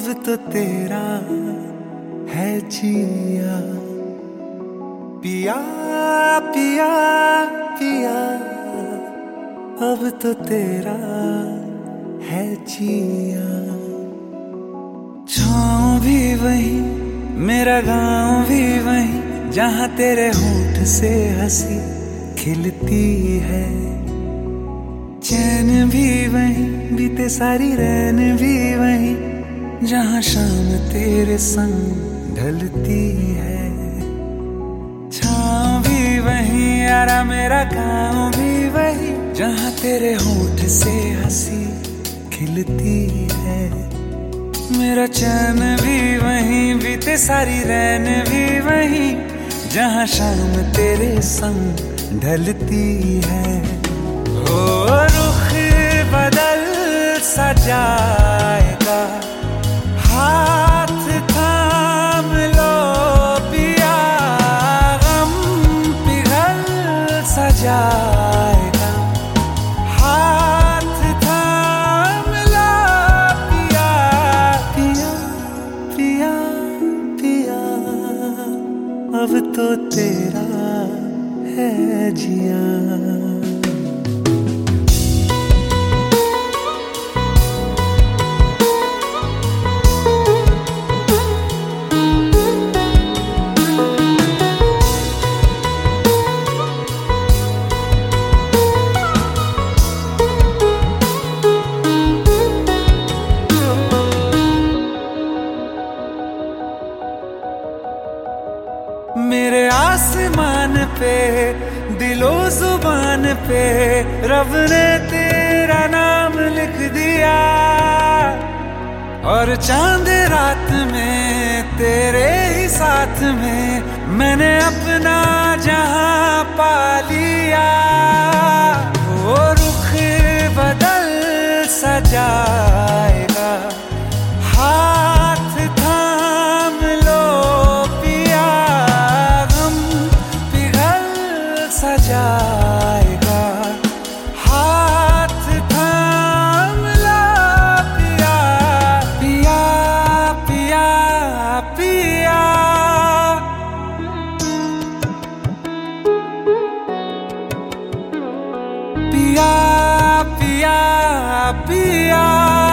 अब तो तेरा है जिया। पिया पिया पिया, अब तो तेरा है जिया। छाँव भी वही, मेरा गाँव भी वही, जहाँ तेरे होठ से हंसी खिलती है। चैन भी वही, बीते सारी रैन भी वही, जहाँ शाम तेरे संग ढलती है। छाँव भी वही, यारा मेरा गाँव भी वही, जहाँ तेरे होठ से हंसी खिलती है। मेरा चैन भी वही, बीते सारी रैन भी वही, जहाँ शाम तेरे संग ढलती है। हो रुख बदल सा जाएगा, हाथ थाम लो पिया, गम पिघल सा जाएगा, हाथ थाम लो पिया। पिया पिया पिया, अब तो तेरा है जिया। मेरे आसमान पे, दिलो जुबान पे, रब ने तेरा नाम लिख दिया। और चांद रात में तेरे ही साथ में, मैंने अपना जहां पा लिया। वो रुख बदल सा जाएगा, हाथ थाम लो पिया, गम पिघल सा जाएगा, हाथ थाम लो पिया। पिया पिया पिया, पिया पिया पिया।